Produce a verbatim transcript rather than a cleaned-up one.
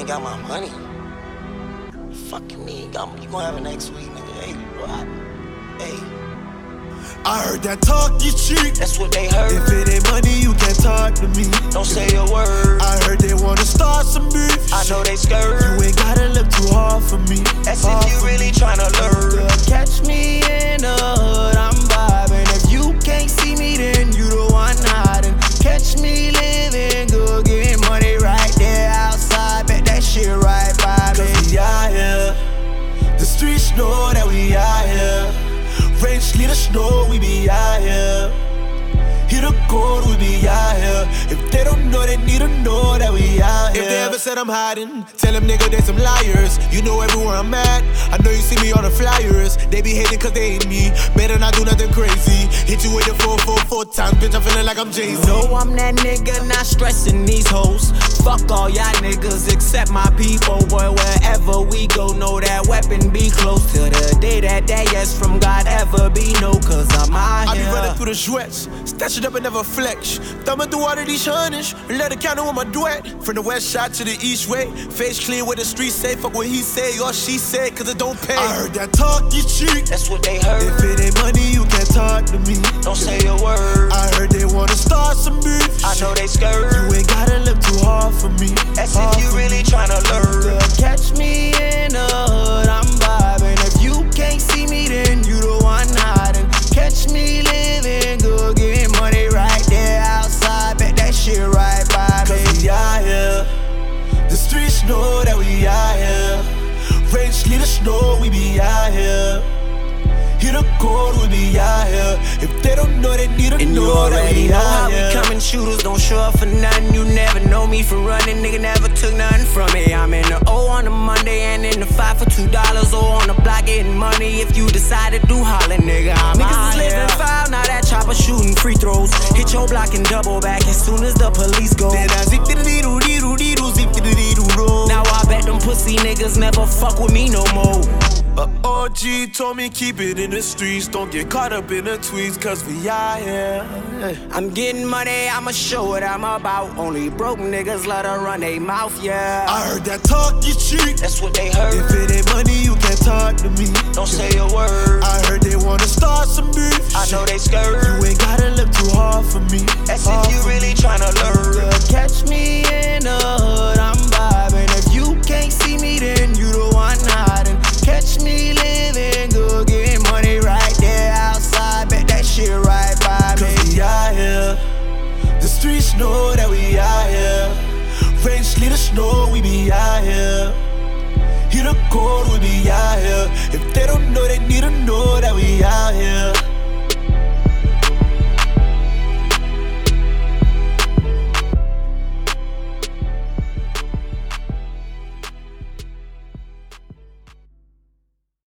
ain't got my money. Fuck you mean? You gonna have it next week, nigga. Hey, what? Hey. I heard that talk is cheap. That's what they heard. If it ain't money, you can't talk to me. Don't say a word. I heard they wanna start some beef. I know they scared. You ain't gotta look too hard for me. That's hard if you really tryna learn. Catch me in the hood, I'm vibing. If you can't see me, then you the one hiding. Catch me living good, getting money right there outside. Bet that shit right by me. Cause we out here. The streets know that we out here. Rain, sleet, or snow, we be out here. Hit a cold, we be out here. If they don't know, they need to know that we out here. If they ever said I'm hiding, tell them nigga they some liars. You know everywhere I'm at, I know you see me on the flyers. They be hating cause they hate me, better not do nothing crazy. Hit you with the four four four times, bitch, I'm feeling like I'm Jay-Z. No, I'm that nigga, not stressing these hoes. Fuck all y'all niggas except my people. Boy, wherever we go, know that weapon be close. Till the day that that yes from God ever be no. Cause I'm out here. I be running through the sweats, stash it up and never flex. Thumbing through all of these hundreds, let it count on my duet. From the west side to the east way, face clear with the streets say. Fuck what he say or she say, cause it don't pay. I heard that talk is cheap. That's what they heard. If it ain't money, you can't talk to me. Don't say a word. I heard they wanna start some beef. I know they scared. You ain't gotta look too hard for me. That's hard if you really tryna learn. Catch me in the hood, I'm vibing. If you can't see me, then you the one hiding. Catch me living good, getting money right there outside. Bet that shit right by me. Cause we out here. The streets know that we out here. Rain, sleet, or snow, we be out here. Hit a cold, we be out here. If they don't know, they need to And know you that already we know out how here. we coming, shooters don't show up for nothing. You never know me for running, nigga never took nothing from me. I'm in the O on a Monday and in the five for two dollars. O on the block getting money. If you decide to do holler, nigga, I'm Niggas out is living here. Foul, now that chopper shooting free throws. Hit your block and double back as soon as the police go. Then I zip dee dee doo dee doo dee doo zip dee dee doo doo. Now I bet them pussy niggas never fuck with me no more. A O G told me keep it in the streets, don't get caught up in the tweets, cause we out here. I'm getting money, I'ma show what I'm about. Only broke niggas let her run they mouth, yeah. I heard that talk is cheap. That's what they heard. If it ain't money, you can't talk to me. Don't say a word. I heard they wanna start some beef. I know they scared. You ain't gotta look too hard for me. That's hard if you for really me. tryna learn. Catch me in the hood, I'm vibing. If you can't see me, then you the one hiding. Catch me living good, getting money right there outside. Bet that shit right by me. Cause we out here. The streets know that we out here. Rain, sleet, or snow, we be out here.